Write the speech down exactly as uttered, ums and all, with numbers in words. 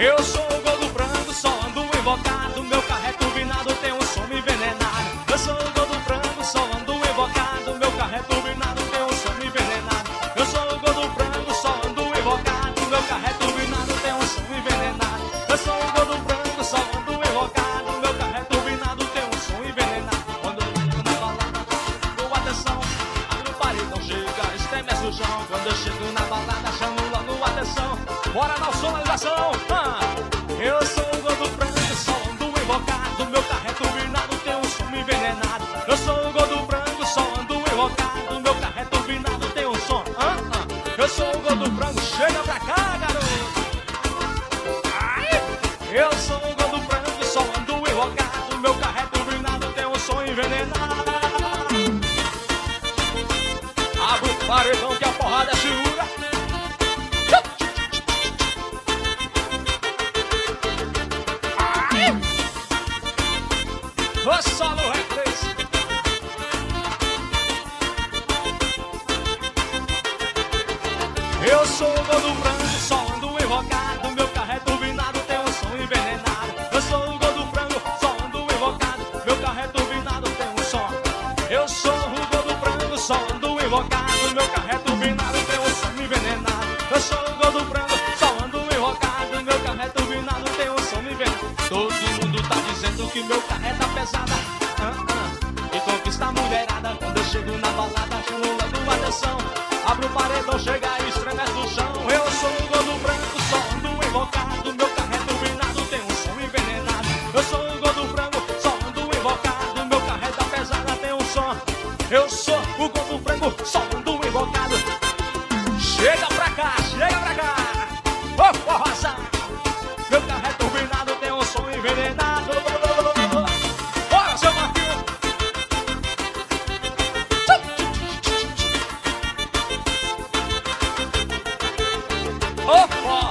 Eu sou o gol do frango, só ando invocado. Meu carro é turbinado, tem um som envenenado. Eu sou o gol do frango, só ando invocado. Meu carro é turbinado, tem um som envenenado. Eu sou o gol do frango, só ando invocado. Meu carro é turbinado, tem um som envenenado. Eu sou o gol do frango, só ando invocado. Meu carro é turbinado, tem um som envenenado. Quando eu chego na balada, dou atenção. Abre o paredão, chega, estremece o chão. Quando eu chego na balada, chamo logo atenção. Bora na sonorização. Ah, eu sou o gol do frango, só ando invocado. Meu carro é turbinado, tem um som envenenado. Eu sou o gol do frango, só ando invocado. Meu carro é turbinado, tem um som. Ah, ah. Eu sou o gol do frango, chega pra cá, garoto. Ai, eu sou o gol do frango, só ando invocado. Meu carro é turbinado, tem um som envenenado. Abre o paredão que a porrada segura. O solo é três. Eu sou o gol do frango, só ando invocado. Meu carro é turbinado, tem um som envenenado. Eu sou o gol do frango, só ando invocado. Meu carro é turbinado, tem um som. Eu sou o gol do frango, só ando invocado. Meu carro é turbinado, tem um som envenenado. Eu sou o gol do frango, só ando invocado. Meu carro é turbinado, tem um som envenenado. Todo mundo tá dizendo que meu carro é da pesada. Ah, ah, e conquista a mulherada. Quando eu chego na balada, chamo logo atenção. Abro o paredão, chega e estremece no chão. Eu sou o gol do branco, só ando invocado. Meu carro é turbinado, tem um som envenenado. Eu sou o gol do frango, só ando invocado. Meu carro é da pesada, tem um som. Eu sou o gol do frango, só ando invocado. Chega pra cá, chega pra cá. Ô, oh, forrosa. Meu carro é turbinado, tem um som envenenado. Bora, seu Marquinhos. Ô, oh,